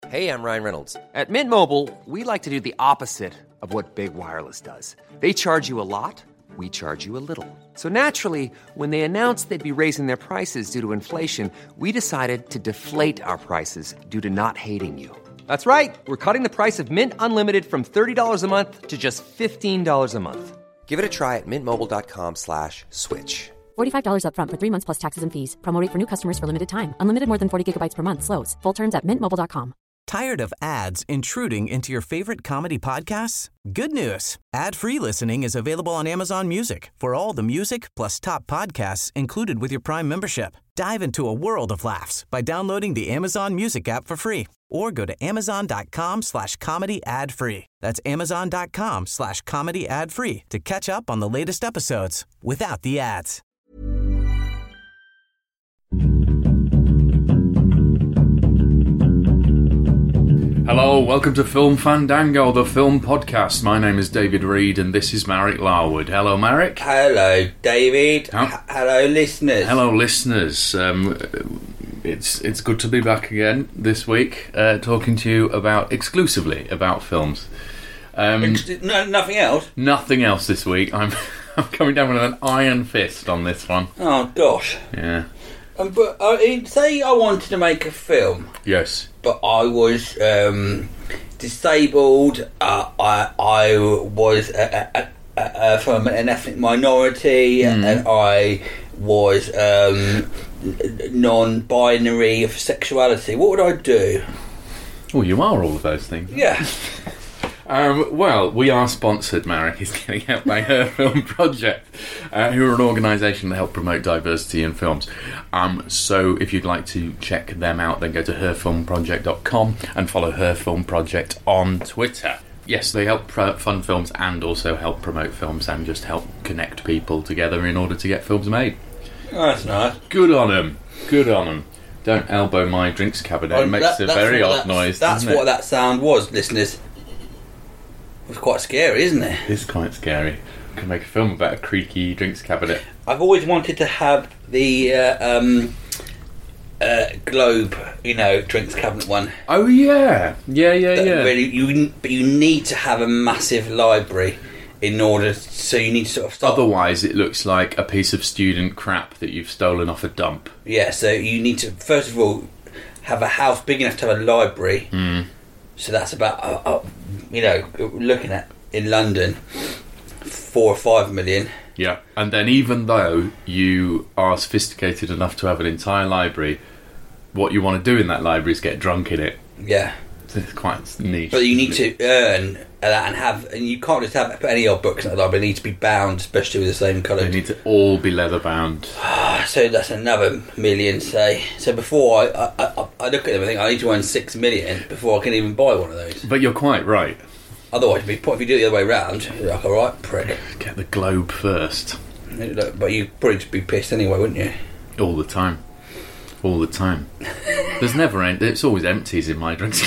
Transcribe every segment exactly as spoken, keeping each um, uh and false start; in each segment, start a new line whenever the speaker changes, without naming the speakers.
Hey, I'm Ryan Reynolds. At Mint Mobile, we like to do the opposite of what Big Wireless does. They charge you a lot, we charge you a little. So naturally, when they announced they'd be raising their prices due to inflation, we decided to deflate our prices due to not hating you. That's right. We're cutting the price of Mint Unlimited from thirty dollars a month to just fifteen dollars a month. Give it a try at mintmobile.com slash switch.
forty-five dollars up front for three months plus taxes and fees. Promo rate for new customers for limited time. Unlimited more than forty gigabytes per month slows. Full terms at mint mobile dot com.
Tired of ads intruding into your favorite comedy podcasts? Good news. Ad-free listening is available on Amazon Music for all the music plus top podcasts included with your Prime membership. Dive into a world of laughs by downloading the Amazon Music app for free or go to amazon.com slash comedy ad free. That's amazon.com slash comedy ad free to catch up on the latest episodes without the ads.
Hello, welcome to Film Fandango, the film podcast. My name is David Reed and this is Marek Larwood. Hello, Marek.
Hello, David.
Oh.
H- hello, listeners.
Hello, listeners. Um, it's it's good to be back again this week, uh, talking to you about exclusively about films. Um,
Ex- no, nothing else?
Nothing else this week. I'm I'm coming down with an iron fist on this one.
Oh, gosh.
Yeah.
Um, but uh, say I wanted to make a film,
Yes.
but I was um, disabled. Uh, I I was uh, uh, uh, uh, from an ethnic minority,
Mm.
and I was um, non-binary of sexuality. What would I do?
Oh, you are all of those things.
Yeah.
Um, well, we are sponsored, Marek is getting out by Her Film Project, uh, who are an organisation that help promote diversity in films. Um, so if you'd like to check them out, then go to her film project dot com and follow Her Film Project on Twitter. Yes, they help pro- fund films and also help promote films and just help connect people together in order to get films made.
Oh, that's nice.
Good on them. Good on them. Don't elbow my drinks cabinet.
Oh,
It makes
that-
a
that's
very
what
odd
that's-
noise,
That's
doesn't
what
it?
that sound was, listeners. It was quite scary, isn't it?
It's quite scary. I can make a film about a creaky drinks cabinet.
I've always wanted to have the uh, um, uh, Globe, you know, drinks cabinet one.
Oh yeah, yeah, yeah,
That
yeah.
Really, you but you need to have a massive library in order. So you need to sort of start.
Otherwise, it looks like a piece of student crap that you've stolen off a dump.
Yeah. So you need to first of all have a house big enough to have a library.
Mm.
So that's about uh, uh, you know, looking at in London, four or five million.
Yeah, and then even though you are sophisticated enough to have an entire library, what you want to do in that library is get drunk in it.
Yeah.
It's quite niche.
But you need to earn that and have, and you can't just have put any old books in the library. They need to be bound, especially with the same colour.
They need to all be leather bound.
So that's another million, say. So before I, I, I, I look at them, I think I need to earn six million before I can even buy one of those.
But you're quite right.
Otherwise, if you do it the other way round, you're like, all right, prick.
Get the Globe first.
Look, but you'd probably just be pissed anyway, wouldn't you?
All the time. All the time. There's never end. It's always empties in my drinks.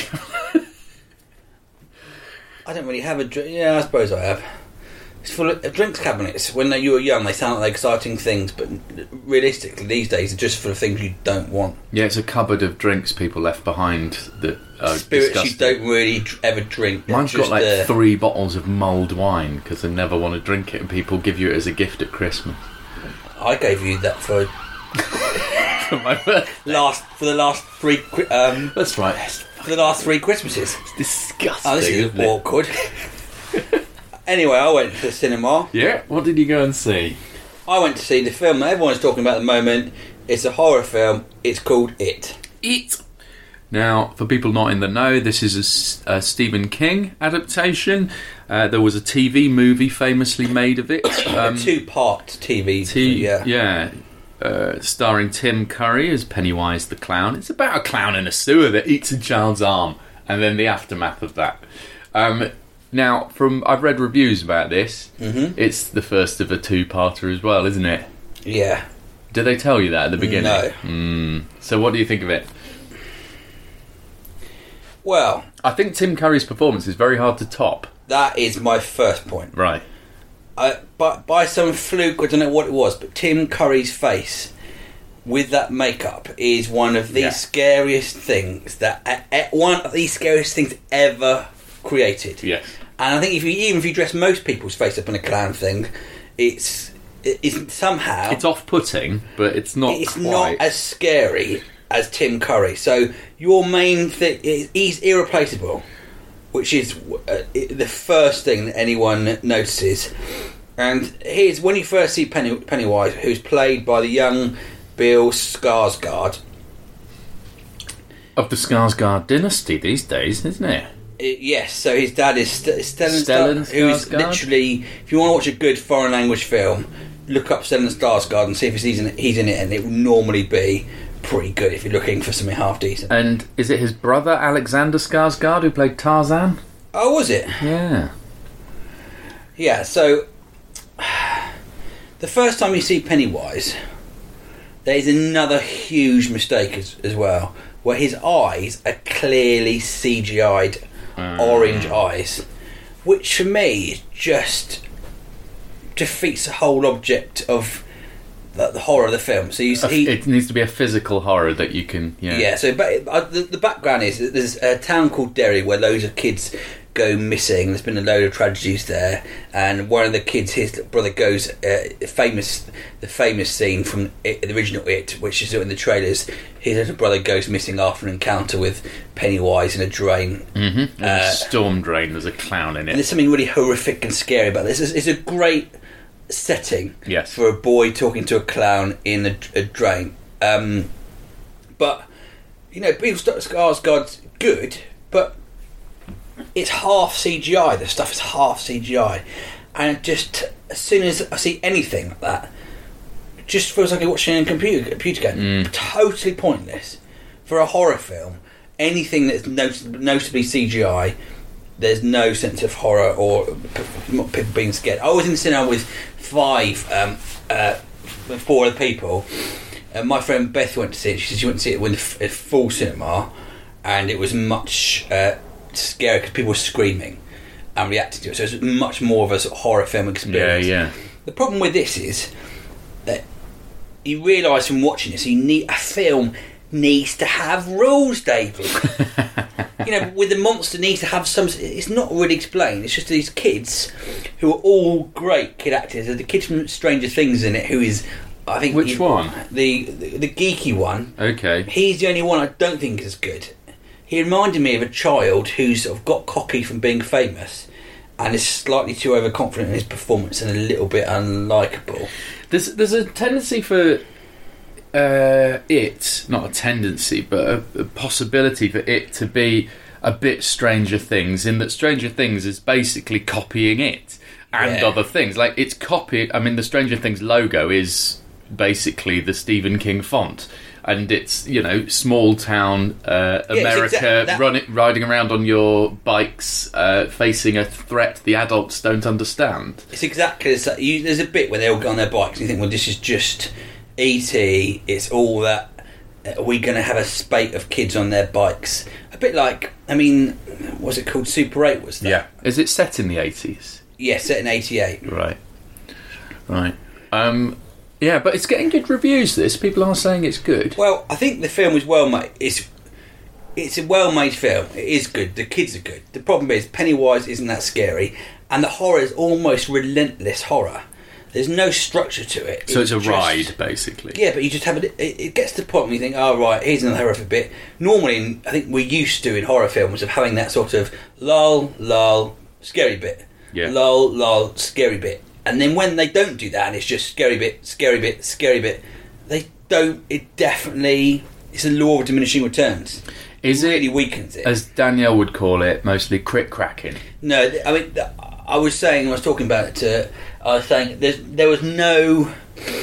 I don't really have a drink. Yeah, I suppose I have. It's full of drinks cabinets. When you were young, they sound like exciting things, but realistically, these days, they're just full of things you don't want.
Yeah, it's a cupboard of drinks people left behind that are
Spirits
disgusting.
you don't really dr- ever drink. They're
Mine's got
just
like
there.
three bottles of mulled wine because they never want to drink it, and people give you it as a gift at Christmas.
I gave you that for
For my birthday.
last for the last three. Qui- um,
That's right.
for the last three Christmases.
It's disgusting.
Oh, this is
isn't it?
awkward. Anyway, I went to the cinema.
Yeah. What did you go and see?
I went to see the film that everyone's talking about at the moment. It's a horror film. It's called It.
It. Now, for people not in the know, this is a S- a, Stephen King adaptation. Uh, there was a T V movie famously made of it. Um,
a two-part T V.
T-
yeah.
yeah. Uh, starring Tim Curry as Pennywise the Clown. It's about a clown in a sewer that eats a child's arm, and then the aftermath of that. Um, now, from I've read reviews about this.
Mm-hmm.
It's the first of a two-parter as well, isn't it?
Yeah.
Did they tell you that at the beginning?
No.
Mm. So, what do you think of it?
Well,
I think Tim Curry's performance is very hard to top.
that is my first point.
Right.
I, but by some fluke, I don't know what it was, but Tim Curry's face with that makeup is one of the
Yeah.
scariest things that uh, uh, one of the scariest things ever created.
Yes.
And I think if you even if you dress most people's face up in a clown thing, it's it's somehow
It's off-putting, but it's not
it's
quite.
not as scary as Tim Curry. So your main thing is he's irreplaceable, which is uh, the first thing that anyone notices. And here's when you first see Penny, Pennywise, who's played by the young Bill Skarsgård.
Of the Skarsgård dynasty these days, isn't it?
Uh, yes, so his dad is St- Stellan,
Stellan
Star- who's
Skarsgård?
literally, if you want to watch a good foreign language film, look up Stellan Skarsgård and see if he's in it, he's in it, and it will normally be pretty good if you're looking for something half decent.
And is it his brother Alexander Skarsgård who played Tarzan?
Oh, was it?
Yeah.
Yeah, so the first time you see Pennywise, there is another huge mistake as, as well, where his eyes are clearly C G I'd orange eyes, which for me is just defeats the whole object of the, the horror of the film. So you
A-
see,
it needs to be a physical horror that you can. Yeah.
yeah. So, but uh, the, the background is that there's a town called Derry where loads of kids go missing. There's been a load of tragedies there, and one of the kids, his brother, goes uh, famous. The famous scene from it, the original It, which is in the trailers. His little brother goes missing after an encounter with Pennywise in a drain.
Mm-hmm.
Uh,
Storm Drain. There's a clown in
And
it.
there's something really horrific and scary about this. It's, it's a great setting
Yes.
for a boy talking to a clown in a, a drain. Um, but, you know, Bill Skarsgård's good, but it's half C G I. The stuff is half C G I. And it just, as soon as I see anything like that, it just feels like I'm watching a computer, computer game. Totally pointless. For a horror film, anything that's not- notably C G I, there's no sense of horror or p- people being scared. I was in the cinema with five, um, uh, four other people. And my friend Beth went to see it. She said she went to see it with a full cinema, and it was much uh, scary because people were screaming and reacting to it. So it was much more of a sort of horror film
Yeah,
experience.
yeah.
The problem with this is that you realise from watching this, you need a film needs to have rules, David. You know, with the monster needs to have some. It's not really explained. It's just these kids who are all great kid actors. There's the kid from Stranger Things in it, who is, I think,
Which
he-
one?
The, the the geeky one.
Okay.
He's the only one I don't think is as good. He reminded me of a child who's sort of got cocky from being famous and is slightly too overconfident in his performance and a little bit unlikable.
There's there's a tendency for uh, it, not a tendency, but a, a possibility for it to be a bit Stranger Things, in that Stranger Things is basically copying it and
Yeah.
other things. Like, it's copying. I mean, the Stranger Things logo is basically the Stephen King font. And it's, you know, small town uh,
it's
America,
exact- that-
running, riding around on your bikes, uh, facing a threat the adults don't understand.
It's exactly the same. You, there's a bit where they all go on their bikes and you think, well, this is just E T. It's all that. Are we going to have a spate of kids on their bikes? A bit like, I mean, what was it called? Super eight, was that?
Is it set in the eighties?
Yeah, set in eighty-eight.
Right. Right. Um, yeah, but it's getting good reviews, this. People are saying it's good.
Well, I think the film is well made. It's it's a well made film. It is good. The kids are good. The problem is Pennywise isn't that scary, and the horror is almost relentless horror. There's no structure to it.
So it's a
just-
ride, basically.
Yeah, but you just have it. It it gets to the point where you think, "Oh right, here's another horrific bit." Normally, in, I think we're used to in horror films of having that sort of lull, lull, scary bit,
Yeah.
lull, lull, scary bit, and then when they don't do that, and it's just scary bit, scary bit, scary bit, they don't. It definitely it's a law of diminishing returns.
Is
it really
it,
weakens it?
as Danielle would call it, mostly crick cracking?
No, th- I mean, th- I was saying, I was talking about it, uh, I was saying there's, there was no...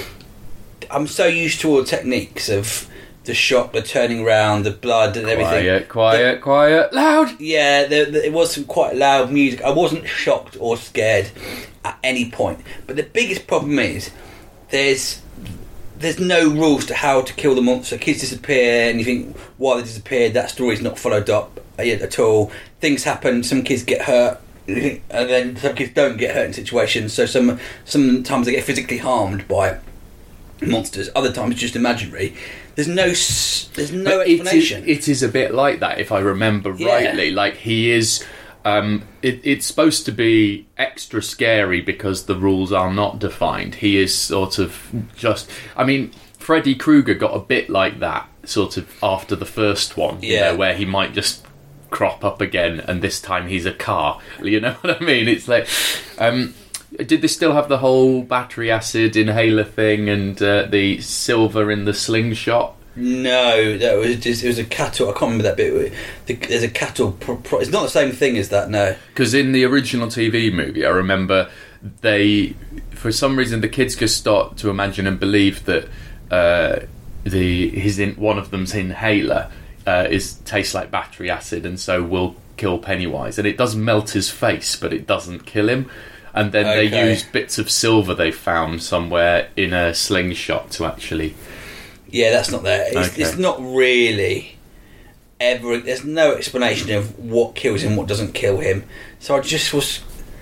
I'm so used to all the techniques of the shock, the turning round, the blood and everything.
Quiet, quiet, quiet, loud!
Yeah, there, there, it was some quite loud music. I wasn't shocked or scared at any point. But the biggest problem is there's there's no rules to how to kill the monster. Kids disappear and you think, why they disappeared, that story's not followed up at all. Things happen, some kids get hurt, and then some kids don't get hurt in situations, so some sometimes they get physically harmed by it. monsters. Other times, just imaginary. There's no, there's no
but
explanation.
It is, it is a bit like that, if I remember
Yeah.
rightly. Like he is. Um, it, it's supposed to be extra scary because the rules are not defined. He is sort of just. I mean, Freddy Krueger got a bit like that, sort of after the first one. You
Yeah.
know, where he might just crop up again, and this time he's a car. You know what I mean? It's like. Um, Did they still have the whole battery acid inhaler thing and uh, the silver in the slingshot?
No, that was just it was a cattle. I can't remember that bit. The, there's a cattle. Pro, pro, it's not the same thing as that. No,
Because in the original T V movie, I remember they, for some reason, the kids just start to imagine and believe that uh, the his in one of them's inhaler uh, is tastes like battery acid, and so will kill Pennywise, and it does melt his face, but it doesn't kill him. And then
Okay.
they used bits of silver they found somewhere in a slingshot to actually.
yeah, that's not there. It's,
Okay.
it's not really ever. There's no explanation of what kills him, what doesn't kill him. So I just was.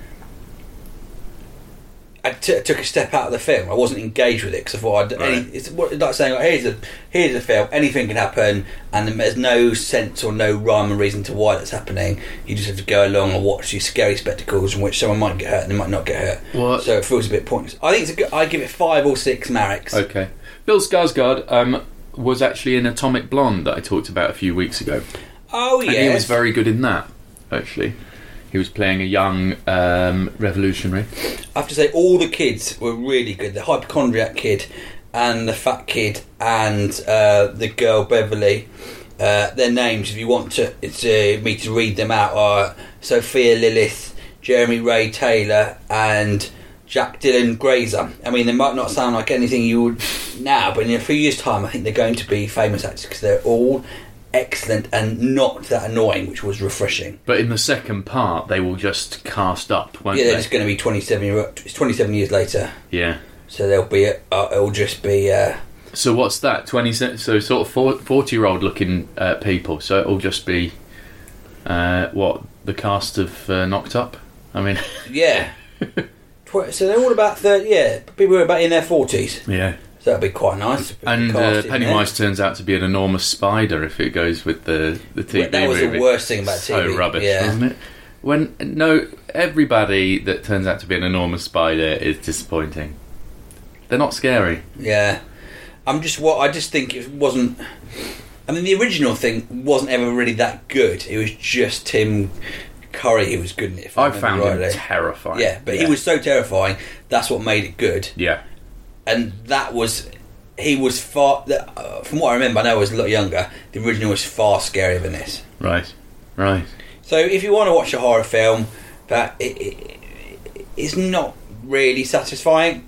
I t- took a step out of the film. I wasn't engaged with it because I thought I'd,
Right.
any, it's what- like saying, oh, "Here's a here's a film. Anything can happen, and there's no sense or no rhyme or reason to why that's happening. You just have to go along and watch these scary spectacles in which someone might get hurt and they might not get hurt.
What?
So it feels a bit pointless. I think it's a good, I give it five or six Mareks.
Okay. Bill Skarsgård um, was actually in Atomic Blonde that I talked about a few weeks ago.
Oh yeah,
And he was very good in that, actually. He was playing a young um, revolutionary.
I have to say, all the kids were really good. The hypochondriac kid, and the fat kid, and uh, the girl Beverly. Uh, their names, if you want to, it's uh, me to read them out, are Sophia Lilith, Jeremy Ray Taylor, and Jack Dylan Grazer. I mean, they might not sound like anything you would now, but in a few years' time, I think they're going to be famous actors because they're all excellent and not that annoying, which was refreshing.
But in the second part, they will just cast up, won't
Yeah,
they?
they're just going to be twenty-seven. Year, it's twenty-seven years later.
Yeah.
So there'll be, a, uh, it'll just be. Uh,
So what's that? Twenty. So sort of forty-year-old looking uh, people. So it'll just be uh, what the cast of uh, Knocked Up. I mean,
yeah. Tw- so they're all about thirty. Yeah, people who are about in their forties.
yeah.
So that'd be quite nice. to put the
And
cast
uh,
in
Pennywise turns out to be an enormous spider if it goes with the the T V
Well, that was the
movie.
worst thing about
so
T V,
rubbish,
yeah.
wasn't it? When no, everybody that turns out to be an enormous spider is disappointing. They're not scary.
there. Yeah, I'm just what I just think it wasn't. I mean, the original thing wasn't ever really that good. It was just Tim Curry who was good in it. If I,
I
remember
found
rightly.
him terrifying.
Yeah, but he was so terrifying. That's what made it good.
Yeah.
And that was he was far. that, Uh, from what I remember, I know I was a lot younger. The original was far scarier than this.
Right. Right.
So if you want to watch a horror film, that it, it, it's not really satisfying.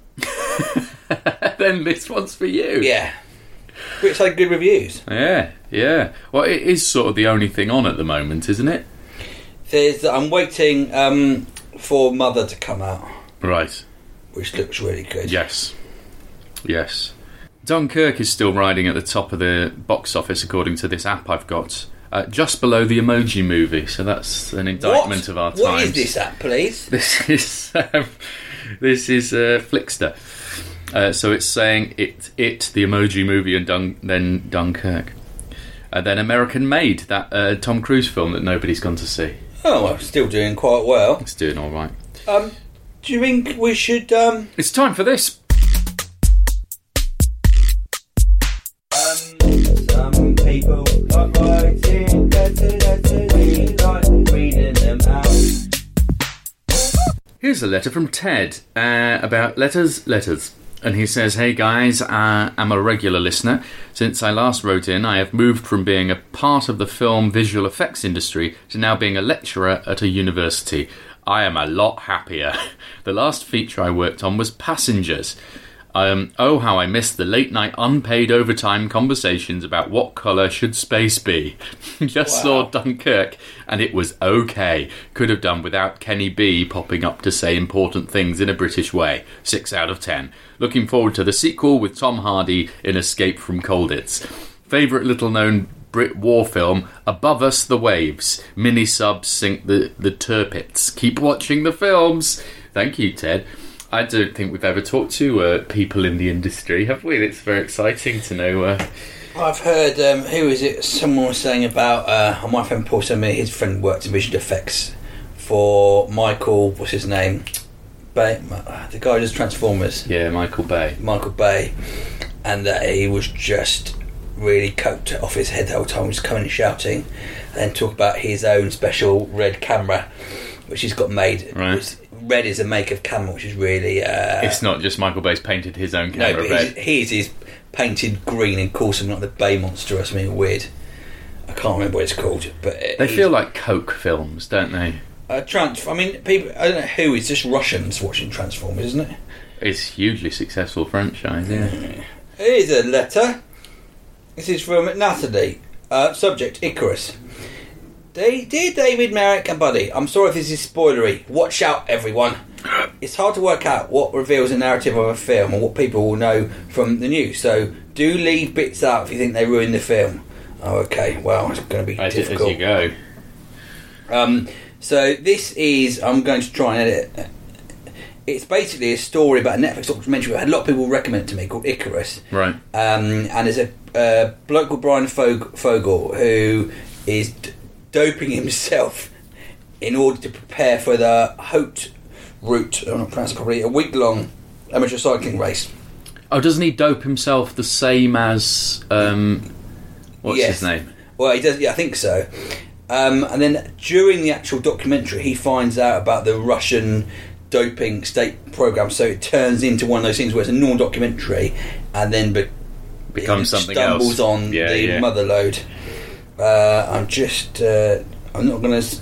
Then this one's for you.
Yeah, but it's had good reviews.
Yeah. Yeah. Well, it is sort of the only thing on at the moment, isn't it?
There's, I'm waiting um, for Mother to come out,
Right.
which looks really good.
Yes. Yes. Dunkirk is still riding at the top of the box office, according to this app I've got. Uh, just below the Emoji Movie, so that's an indictment
What?
of our times.
What is this app, please?
This is um, this is uh, Flickster. Uh, so it's saying it, it, the Emoji Movie, and Dun- then Dunkirk, and then American Made, that uh, Tom Cruise film that nobody's gone to see.
Oh, well, still doing quite well.
It's doing all right.
Um, do you think we should? Um,
It's time for this.
some people like writing letters, letters, we like reading them out.
Here's a letter from Ted uh, about letters, letters. And he says, "Hey guys, uh, I'm a regular listener. Since I last wrote in, I have moved from being a part of the film visual effects industry to now being a lecturer at a university. I am a lot happier. The last feature I worked on was Passengers. Um, oh, how I missed the late-night unpaid overtime conversations about what colour should space be. Just saw Dunkirk, and it was okay. Could have done without Kenny B popping up to say important things in a British way. Six out of ten. Looking forward to the sequel with Tom Hardy in Escape from Colditz. Favourite little-known Brit war film, Above Us the Waves. Mini-subs sink the, the turpits. Keep watching the films." Thank you, Ted. I don't think we've ever talked to uh, people in the industry, have we? It's very exciting to know. Uh...
I've heard, um, who is it? Someone was saying about, uh, my friend Paul told me his friend worked in visual effects for Michael, what's his name? Bay, the guy who does Transformers.
Yeah, Michael Bay.
Michael Bay. And that he was just really coked off his head the whole time. He was coming and shouting, and then talk about his own special red camera, which he's got made.
Right.
Red is a make of camera, which is really... Uh,
it's not just Michael Bay's painted his own camera
no, but
red.
His is painted green and called something like the Bay Monster or something weird. I can't remember what it's called. But
they feel like Coke films, don't they?
Uh, trans- I mean, people. I don't know who. It's just Russians watching Transformers, isn't it?
It's a hugely successful franchise, yeah. Mm.
Here's a letter. This is from Natalie. Uh, subject, Icarus. Dear David, Merrick and Buddy, I'm sorry if this is spoilery. Watch out, everyone. It's hard to work out what reveals the narrative of a film and what people will know from the news, so do leave bits out if you think they ruin the film. Oh, okay, well, it's going to be
as
difficult.
As you go.
Um, so this is, I'm going to try and edit it. It's basically a story about a Netflix documentary. I had a lot of people recommend it to me, called Icarus.
Right.
Um, and there's a uh, bloke called Brian Fog- Fogel who is d- doping himself in order to prepare for the Haute Route, I'm not pronouncing it properly, a week-long amateur cycling race.
Oh, doesn't he dope himself the same as... Um, what's
yes.
his name?
Well, he does. Yeah, I think so. Um, and then during the actual documentary, he finds out about the Russian doping state program. So it turns into one of those things where it's a normal documentary, and then be-
becomes something
stumbles
else.
on
yeah,
the
yeah.
mother load. Uh, I'm just. Uh, I'm not going to.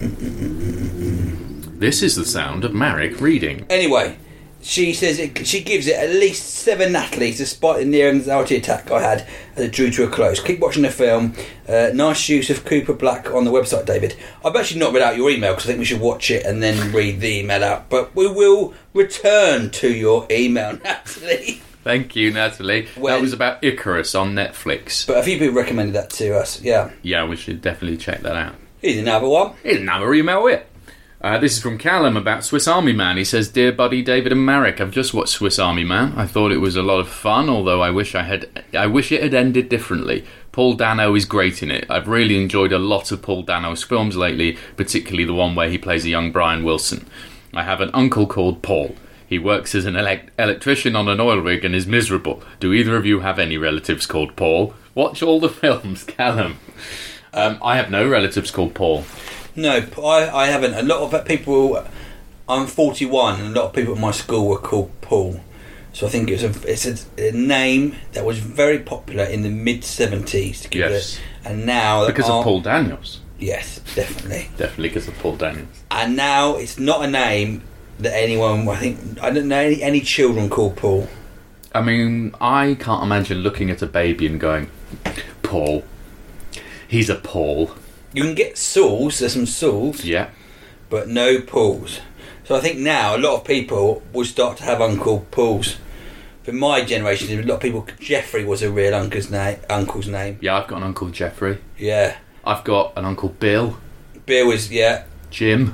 This is the sound of Marek reading.
Anyway. She says it, she gives it at least seven Natalie's despite the near anxiety attack I had as it drew to a close. Keep watching the film. Uh, nice use of Cooper Black on the website, David. I've actually not read out your email because I think we should watch it and then read the email out. But we will return to your email, Natalie.
Thank you, Natalie.
When,
that was about Icarus on Netflix.
But a few people recommended that to us, yeah.
Yeah, we should definitely check that out.
Here's another one.
Here's another email here. Uh, this is from Callum about Swiss Army Man. He says, "Dear buddy David and Marek, I've just watched Swiss Army Man. I thought it was a lot of fun, although I wish I had. I wish it had ended differently. Paul Dano is great in it. I've really enjoyed a lot of Paul Dano's films lately, particularly the one where he plays a young Brian Wilson. I have an uncle called Paul. He works as an elect- electrician on an oil rig and is miserable. Do either of you have any relatives called Paul? Watch all the films, Callum." Um, I have no relatives called Paul.
No, I, I haven't. A lot of people. I'm forty-one, and a lot of people at my school were called Paul. So I think it's a it's a, a name that was very popular in the mid seventies.
Yes,
it, and now
because
are,
of Paul Daniels.
Yes, definitely,
definitely because of Paul Daniels.
And now it's not a name that anyone. I think I don't know any, any children called Paul.
I mean, I can't imagine looking at a baby and going, "Paul, he's a Paul."
You can get Sauls, there's some Sauls,
yeah,
but no Pauls. So I think now a lot of people will start to have Uncle Pauls. For my generation, a lot of people, Jeffrey was a real uncle's name. Uncle's name.
Yeah, I've got an Uncle Jeffrey.
Yeah.
I've got an Uncle Bill.
Bill is, yeah.
Jim.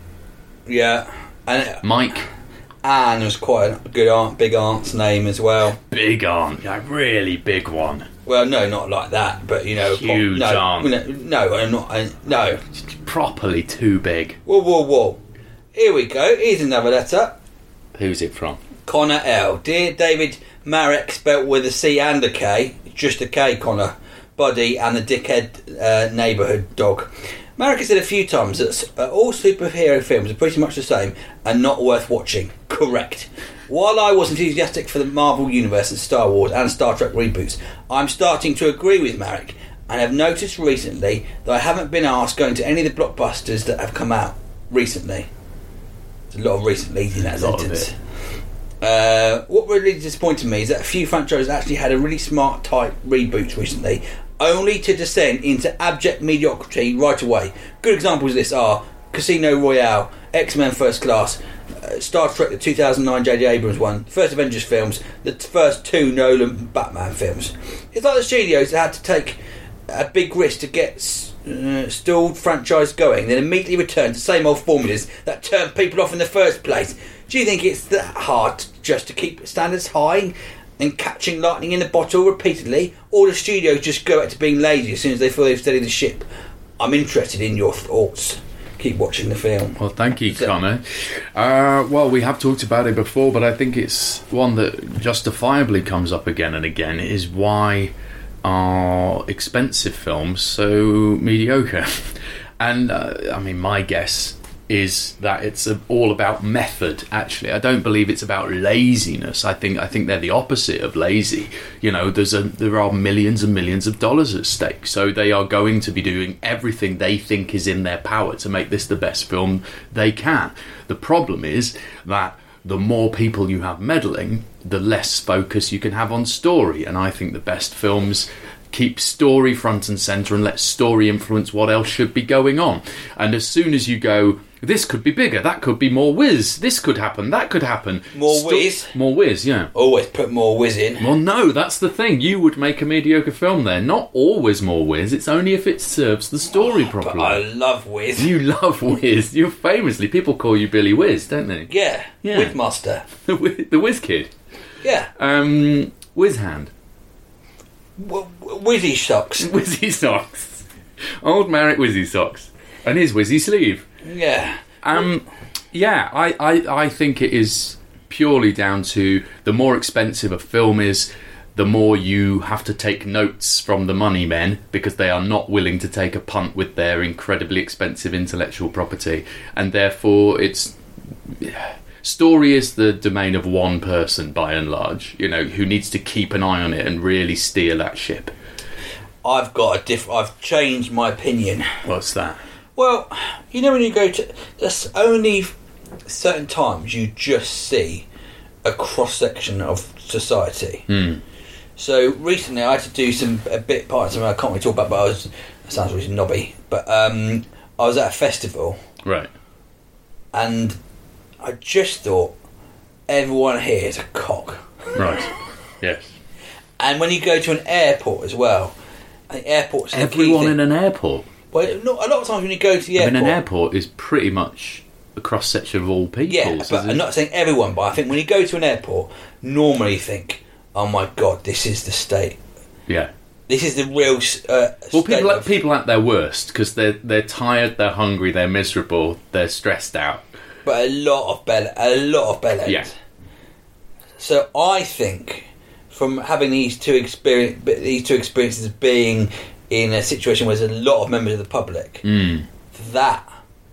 Yeah. And
Mike.
Anne was quite a good aunt, big aunt's name as well.
Big aunt, a really big one.
Well, no, not like that, but you know,
huge
no,
aunt.
No, no, I'm not. I, no,
properly too big.
Whoa, whoa, whoa! Here we go. Here's another letter.
Who's it from?
Connor L. Dear David, Marek, spelt with a C and a K, just a K. Connor, Buddy, and the dickhead uh, neighbourhood dog. Marek has said a few times that uh, all superhero films are pretty much the same and not worth watching. Correct. While I was enthusiastic for the Marvel Universe and Star Wars and Star Trek reboots, I'm starting to agree with Marek and have noticed recently that I haven't been asked going to any of the blockbusters that have come out recently. There's a lot of recently in that sentence. Uh, what really disappointed me is that a few franchises actually had a really smart type reboots recently, only to descend into abject mediocrity right away. Good examples of this are Casino Royale, X-Men First Class, uh, Star Trek, the two thousand nine J J Abrams one, first Avengers films, the t- first two Nolan Batman films. It's like the studios that had to take a big risk to get uh, stalled franchise going, then immediately return to the same old formulas that turned people off in the first place. Do you think it's that hard just to keep standards high and catching lightning in a bottle repeatedly, or the studios just go back to being lazy as soon as they feel they've steadied the ship? I'm interested in your thoughts. Keep watching the film.
Well, thank you,
So-
Connor. Uh, well, we have talked about it before, but I think it's one that justifiably comes up again and again, is why are expensive films so mediocre? And, uh, I mean, my guess is that it's a, all about method, actually. I don't believe it's about laziness. I think I think they're the opposite of lazy. You know, there's a there are millions and millions of dollars at stake, so they are going to be doing everything they think is in their power to make this the best film they can. The problem is that the more people you have meddling, the less focus you can have on story, and I think the best films keep story front and centre and let story influence what else should be going on. And as soon as you go, this could be bigger, that could be more whiz, this could happen, that could happen.
More
Sto-
whiz?
More whiz, yeah.
Always put more whiz in.
Well, no, that's the thing. You would make a mediocre film there. Not always more whiz. It's only if it serves the story
But
properly.
I love whiz.
You love whiz. You're famously, people call you Billy Whiz, don't they?
Yeah,
Yeah.
Whiz Master.
The, Whiz- the Whiz Kid.
Yeah.
Um, Whiz Hand.
W- w- Whizzy socks.
Whizzy Socks. Old Marek Whizzy Socks. And his Whizzy Sleeve.
Yeah.
Um, yeah, I, I, I think it is purely down to the more expensive a film is, the more you have to take notes from the money men, because they are not willing to take a punt with their incredibly expensive intellectual property, and therefore it's story is the domain of one person by and large, you know, who needs to keep an eye on it and really steer that ship.
I've got a diff. I've changed my opinion.
What's that?
Well, you know when you go to, there's only certain times you just see a cross section of society.
Hmm.
So recently I had to do some a bit part of something I can't really talk about, but I was, it sounds really knobby, but um, I was at a festival
Right.
and I just thought everyone here is a cock.
Right. Yes.
And when you go to an airport as well, I think airports are the key
Everyone
thing.
in an airport.
Well, not, a lot of times when you go to the
I
airport,
mean, an airport is pretty much a cross section of all people.
yeah,
so
but I'm not saying everyone, but I think when you go to an airport, normally you think, oh my god, this is the state.
yeah.
This is the real uh,
Well,
state
people
of-
people at their worst because they're they're tired, they're hungry, they're miserable, they're stressed out.
but a lot of bell, a lot of bellends.
Yeah.
So I think from having these two experience, these two experiences of being in a situation where there's a lot of members of the public,
Mm.
that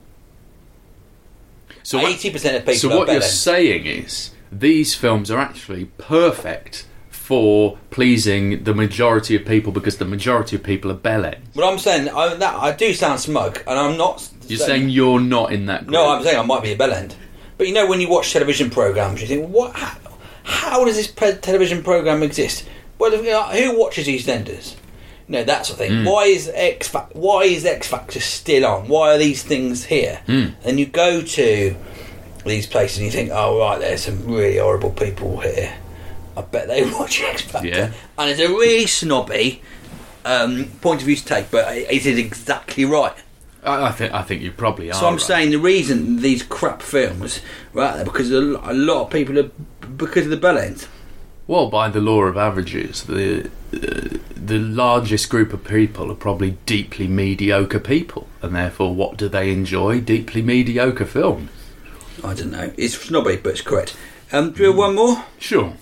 So what-
eighty percent of people
So
are
what you're
bellends.
saying is these films are actually perfect for pleasing the majority of people because the majority of people are bellends.
But I'm saying I, that I do sound smug, and I'm not.
You're saying you're not in that group.
No, I'm saying I might be a bellend. But you know, when you watch television programs, you think, what? How, how does this pre- television program exist? Well, you know, who watches EastEnders? You know, that sort of thing.
Mm.
Why is X Fa- Why is X Factor still on? Why are these things here?
Mm.
And you go to these places and you think, oh right, there's some really horrible people here. I bet they watch X Factor.
Yeah.
And it's a really snobby um, point of view to take, but it it is exactly right.
I, I think I think you probably are.
So I'm
right.
saying the reason these crap films are out there because a lo- a lot of people are because of the bellends.
Well, by the law of averages, the uh, the largest group of people are probably deeply mediocre people, and therefore, what do they enjoy? Deeply mediocre films.
I don't know. It's snobby, but it's correct. Um, do you have one more?
Sure.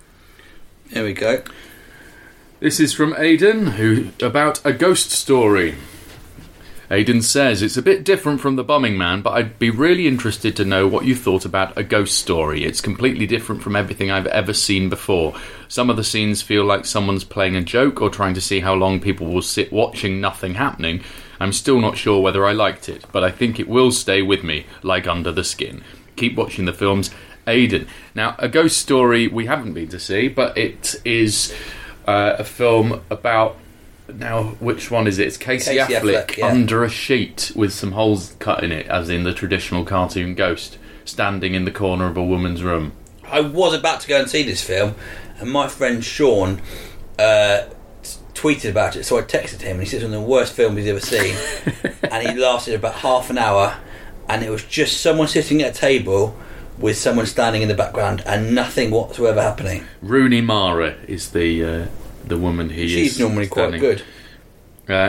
There we go.
This is from Aidan, who about a ghost story. Aidan says, it's a bit different from The Bumming Man, but I'd be really interested to know what you thought about A Ghost Story. It's completely different from everything I've ever seen before. Some of the scenes feel like someone's playing a joke or trying to see how long people will sit watching nothing happening. I'm still not sure whether I liked it, but I think it will stay with me, like under the skin. Keep watching the films. Aidan. Now, A Ghost Story we haven't been to see, but it is uh, a film about... Now, which one is it? It's Casey,
Casey
Affleck,
Affleck, yeah.
under a sheet with some holes cut in it, as in the traditional cartoon ghost, standing in the corner of a woman's room.
I was about to go and see this film, and my friend Sean uh, t- tweeted about it, so I texted him, and he said it's one of the worst films he's ever seen. And he lasted about half an hour, and it was just someone sitting at a table with someone standing in the background and nothing whatsoever happening.
Rooney Mara is the uh, the woman he
She's
is
normally
standing.
quite good.
Uh,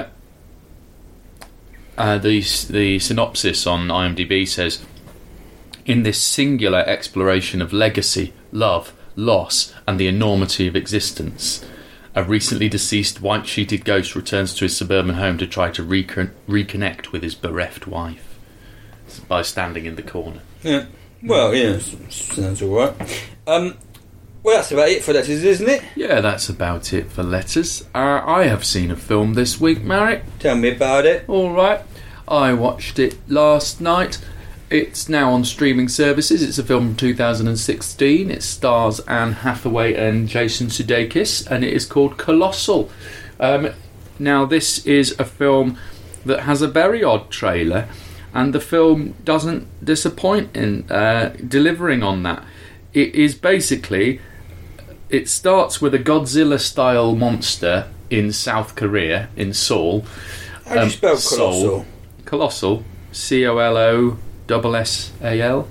uh, the the synopsis on IMDb says, in this singular exploration of legacy, love, loss, and the enormity of existence, a recently deceased white-sheeted ghost returns to his suburban home to try to recon- reconnect with his bereft wife by standing in the corner.
Yeah. Well, yeah, sounds all right. Um, well, that's about it for letters, isn't it?
Yeah, that's about it for letters. Uh, I have seen a film this week, Marek.
Tell me about it.
All right. I watched it last night. It's now on streaming services. It's a film from two thousand sixteen. It stars Anne Hathaway and Jason Sudeikis, and it is called Colossal. Um, now, this is a film that has a very odd trailer, and the film doesn't disappoint in uh, delivering on that. It is basically... It starts with a Godzilla-style monster in South Korea, in Seoul.
How do you
Um,
spell colossal?
Seoul. Colossal. C O L O S S A L.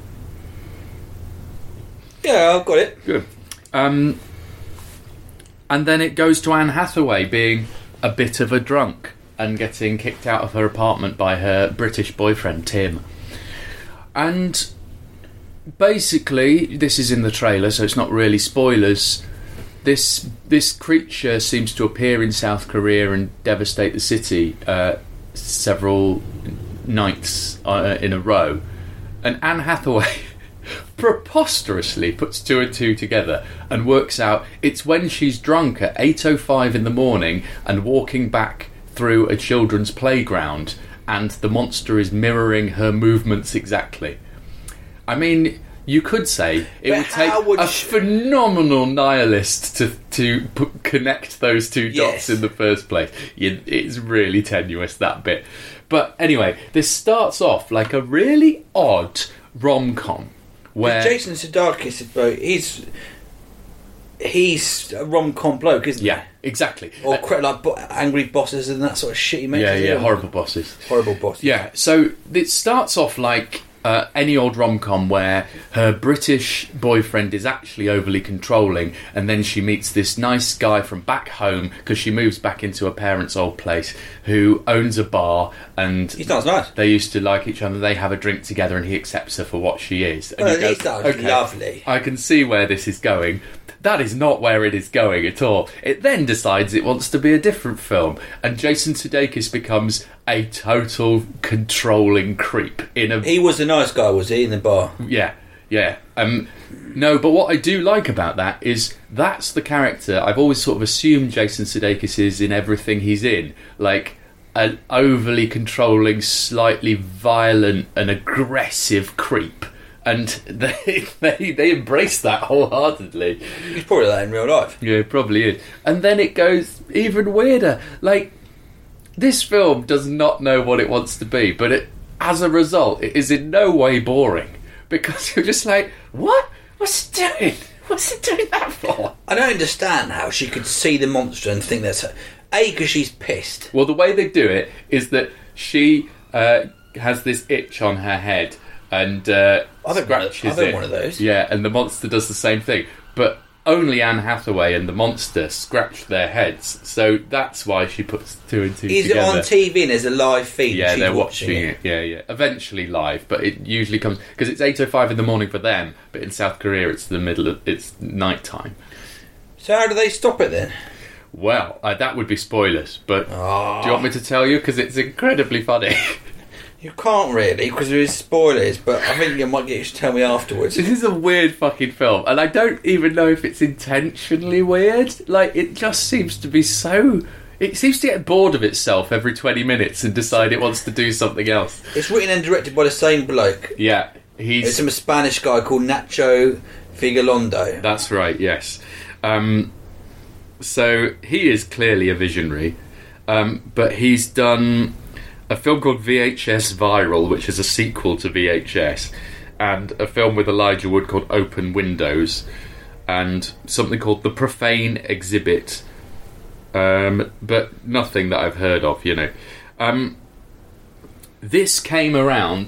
Yeah, I've got it.
Good. Um, and then it goes to Anne Hathaway being a bit of a drunk and getting kicked out of her apartment by her British boyfriend, Tim. And basically, this is in the trailer, so it's not really spoilers. This this creature seems to appear in South Korea and devastate the city uh, several nights uh, in a row. And Anne Hathaway preposterously puts two and two together and works out it's when she's drunk at eight oh five in the morning and walking back through a children's playground, and the monster is mirroring her movements exactly. I mean, you could say it
But
would take
how would
a
sh-
phenomenal nihilist to to p- connect those two dots
Yes.
in the first place. You, it's really tenuous, that bit. But anyway, this starts off like a really odd rom-com where
Jason Sudeikis, bro, he's he's a rom-com bloke, isn't
yeah, exactly.
he? Or
Uh,
quite like bo- angry bosses and that sort of shit he makes.
yeah,
isn't
yeah,
he?
horrible bosses.
horrible bosses.
Yeah, so it starts off like uh, any old rom-com where her British boyfriend is actually overly controlling, and then she meets this nice guy from back home because she moves back into her parents' old place who owns a bar, and
He sounds nice.
they used to like each other. They have a drink together and he accepts her for what she is. And
Oh,
you go,
he sounds lovely.
I can see where this is going. That is not where it is going at all. It then decides it wants to be a different film, and Jason Sudeikis becomes a total controlling creep in a
He was the nice guy, was he, in the bar?
yeah, yeah. Um, no, but what I do like about that is that's the character I've always sort of assumed Jason Sudeikis is in everything he's in. Like an overly controlling, slightly violent and aggressive creep. And they, they they embrace that wholeheartedly.
He's probably that in real life.
Yeah, it probably is. And then it goes even weirder. Like, this film does not know what it wants to be, but it, as a result, it is in no way boring. Because you're just like, what? What's it doing? What's it doing that for?
I don't understand how she could see the monster and think that's her. A, because she's pissed.
Well, the way they do it is that she uh, has this itch on her head and uh,
I've had one of-
scratches
I've had
it.
one of those.
Yeah, and the monster does the same thing. But only Anne Hathaway and the monster scratch their heads. So that's why she puts two and two
Is
together.
it on T V and there's a live feed?
Yeah,
and she's
they're
watching,
watching it. Yeah, yeah. Eventually live, but it usually comes because it's eight oh five in the morning for them. But in South Korea, it's the middle of it's night time.
So how do they stop it then?
Well, uh, that would be spoilers. But
Oh.
do you want me to tell you? Because it's incredibly funny.
You can't really, because there is spoilers, but I think you might get you to tell me afterwards.
This is a weird fucking film, and I don't even know if it's intentionally weird. Like, it just seems to be so. It seems to get bored of itself every twenty minutes and decide it wants to do something else.
It's written and directed by the same bloke.
Yeah, he's.
It's from a Spanish guy called Nacho Vigalondo.
That's right, yes. Um, so he is clearly a visionary, um, but he's done a film called V H S Viral, which is a sequel to V H S, and a film with Elijah Wood called Open Windows, and something called The Profane Exhibit, um, but nothing that I've heard of, you know. Um, this came around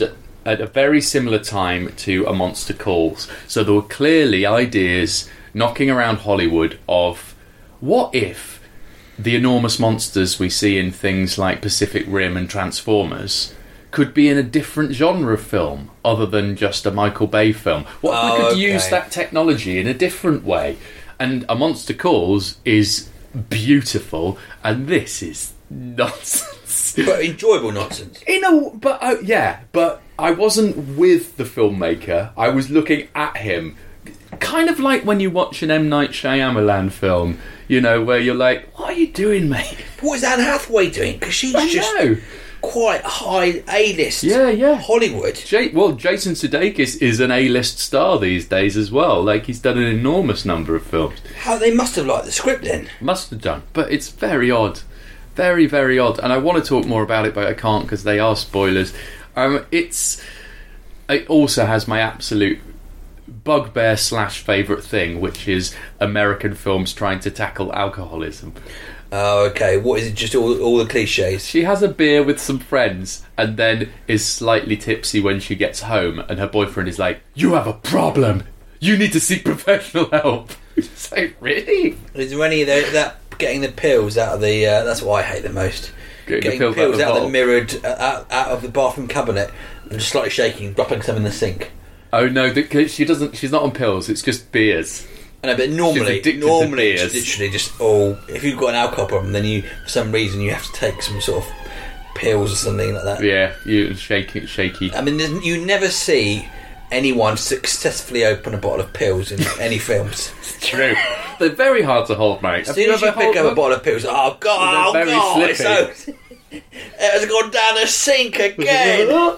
at a very similar time to A Monster Calls. So there were clearly ideas knocking around Hollywood of what if the enormous monsters we see in things like Pacific Rim and Transformers could be in a different genre of film other than just a Michael Bay film. What if
Oh,
we could
okay.
use that technology in a different way? And A Monster Calls is beautiful, and this is nonsense.
But enjoyable nonsense.
In a, but uh, yeah, but I wasn't with the filmmaker. I was looking at him, kind of like when you watch an M. Night Shyamalan film. You know, where you're like, "What are you doing, mate?"
What is Anne Hathaway doing? Because she's
I
just
know.
quite high A-list.
Yeah, yeah.
Hollywood.
J- well, Jason Sudeikis is an A-list star these days as well. Like, he's done an enormous number of films.
How they must have liked the script then.
Must have done, but it's very odd, very very odd. And I want to talk more about it, but I can't because they are spoilers. Um, it's it also has my absolute bugbear slash favourite thing, which is American films trying to tackle alcoholism.
Oh, okay. What is it? Just all, all the cliches?
She has a beer with some friends and then is slightly tipsy when she gets home, and her boyfriend is like, "You have a problem. You need to seek professional help." It's like, really?
Is there any of the, that getting the pills out of the? Uh, that's what I hate the most.
Getting,
Getting
the pills
pills out of the
bottle.
mirrored uh, out, out of the bathroom cabinet and just slightly shaking, dropping some in the sink.
Oh no, the, she doesn't. She's not on pills. It's just beers.
I know, but normally,
addicted to
normally
beers.
it's literally just oh, if you've got an alcohol problem, then you for some reason you have to take some sort of pills or something like that.
Yeah, you shaky, shaky.
I mean, there's- you never see anyone successfully open a bottle of pills in any films.
True. They're very hard to hold, mate.
As soon as you pick
hold
up a
one?
bottle of pills, oh god,
They're
oh
very
god, it's
slippy.
so, it has gone down the sink again.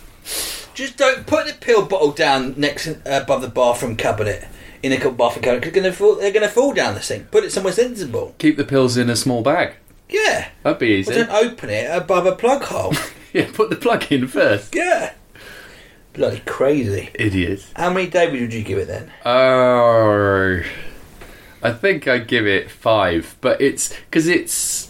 Just don't put the pill bottle down next uh, above the bathroom cabinet in a bathroom cabinet because they're going to fall. They're going to fall down the sink. Put it somewhere sensible.
Keep the pills in a small bag.
Yeah.
That'd be easy.
Well, don't open it above a plug hole.
Yeah, put the plug in first.
Yeah. Bloody crazy.
Idiot.
How many Davies would you give it then?
Oh, I think I'd give it five, but it's because it's.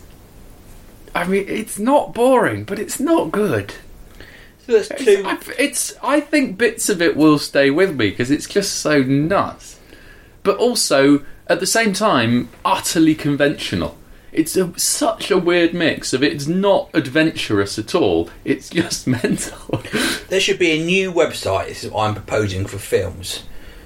I mean, it's not boring, but it's not good.
So that's
It's,
two.
I, it's. I think bits of it will stay with me because it's just so nuts, but also at the same time utterly conventional. It's a, such a weird mix of it's not adventurous at all. It's just mental.
There should be a new website. This is what I'm proposing for films.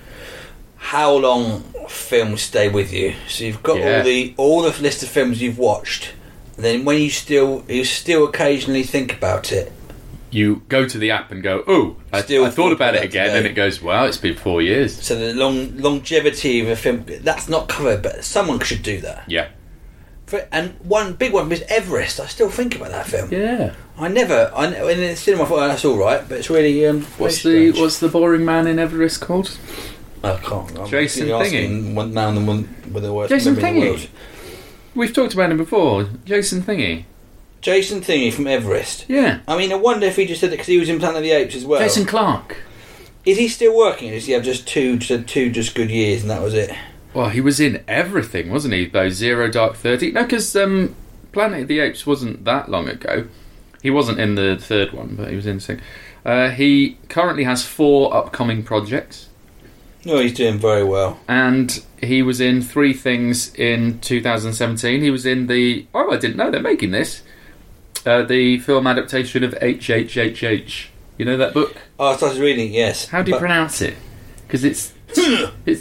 How long films stay with you? So you've got
Yeah.
all the all the list of films you've watched. Then when you still you still occasionally think about it.
You go to the app and go, "Oh, I,
Still
I thought about it
thought
again,"
today.
and it goes, "Wow, it's been four years."
So the long longevity of a film that's not covered, but someone should do that.
Yeah,
For, and one big one was Everest. I still think about that film.
yeah.
I never. I in the cinema I thought oh, that's all right, but it's really um.
What's
very
the
strange.
What's the boring man in Everest called?
I can't. I'm
Jason
asking one now and the one with the worst
Jason
memory in the
Thingy.
world.
We've talked about him before. Jason Thingy.
Jason Thingy from Everest.
Yeah.
I mean, I wonder if he just did it because he was in Planet of the Apes as well.
Jason Clarke.
Is he still working? Or does he have just two, just two, just good years, and that was it?
Well, he was in everything, wasn't he? Though Zero Dark Thirty. No, because um, Planet of the Apes wasn't that long ago. He wasn't in the third one, but he was in six. Uh, he currently has four upcoming projects,
No, he's doing very well.
and he was in three things in two thousand seventeen. He was in the oh, I didn't know they're making this. Uh, the film adaptation of H H H H. You know that book?
Oh, I started reading. Yes.
How do you
But-
pronounce it? Because it's it's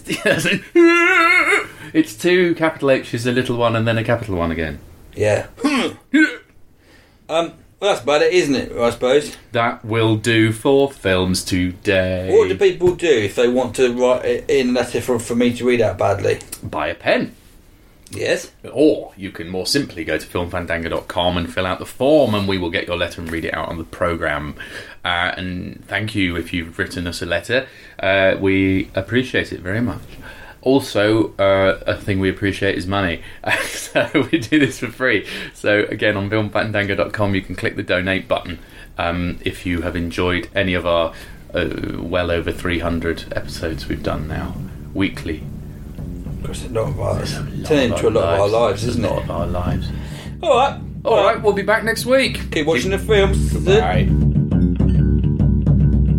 it's two capital H's, a little one, and then a capital one again.
Yeah. um. Well, that's about it, isn't it? I suppose.
That will do for films today.
What do people do if they want to write it in a letter for, for me to read out badly?
Buy a pen.
Yes.
Or you can more simply go to film fandango dot com and fill out the form, and we will get your letter and read it out on the programme. Uh, and thank you if you've written us a letter. Uh, we appreciate it very much. Also, uh, a thing we appreciate is money. So we do this for free. So again, on film fandango dot com you can click the donate button um, if you have enjoyed any of our uh, well over three hundred episodes we've done now, weekly.
Of course, a lot of ours.
Lot
Turning into a
of
lot of our lives,
It's a
isn't
lot
it?
of our lives.
All right.
All right, we'll be back next week.
Keep watching the films.
Bye.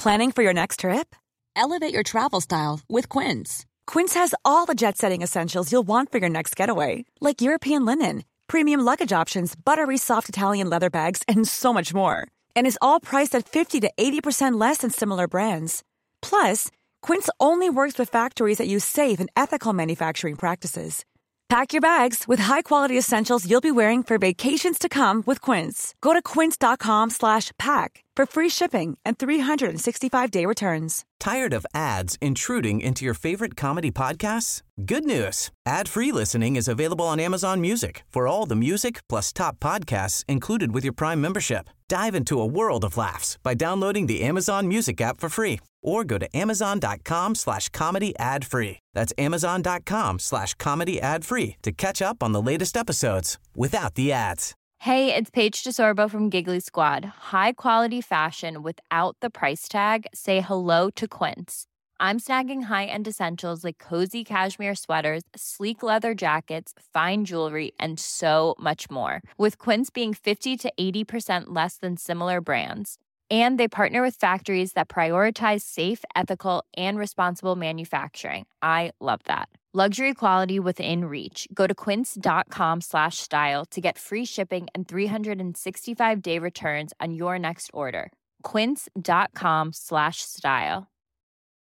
Planning for your next trip? Elevate your travel style with Quince. Quince has all the jet-setting essentials you'll want for your next getaway, like European linen, premium luggage options, buttery soft Italian leather bags, and so much more. And is all priced at fifty to eighty percent less than similar brands. Plus, Quince only works with factories that use safe and ethical manufacturing practices. Pack your bags with high-quality essentials you'll be wearing for vacations to come with Quince. Go to quince.com slash pack for free shipping and three sixty-five day returns.
Tired of ads intruding into your favorite comedy podcasts? Good news. Ad-free listening is available on Amazon Music for all the music plus top podcasts included with your Prime membership. Dive into a world of laughs by downloading the Amazon Music app for free or go to amazon.com slash comedy ad free. That's amazon.com slash comedy ad free to catch up on the latest episodes without the ads.
Hey, it's Paige DeSorbo from Giggly Squad. High quality fashion without the price tag. Say hello to Quince. I'm snagging high-end essentials like cozy cashmere sweaters, sleek leather jackets, fine jewelry, and so much more. With Quince being fifty to eighty percent less than similar brands. And they partner with factories that prioritize safe, ethical, and responsible manufacturing. I love that. Luxury quality within reach. Go to quince.com slash style to get free shipping and three sixty-five day returns on your next order. Quince.com slash style.